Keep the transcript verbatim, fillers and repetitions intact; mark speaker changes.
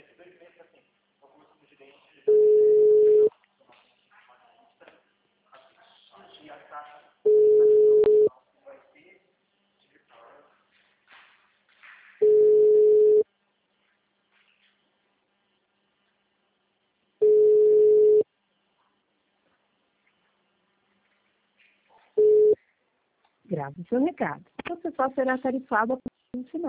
Speaker 1: Grave seu recado. Você só será tarifado a próximo final.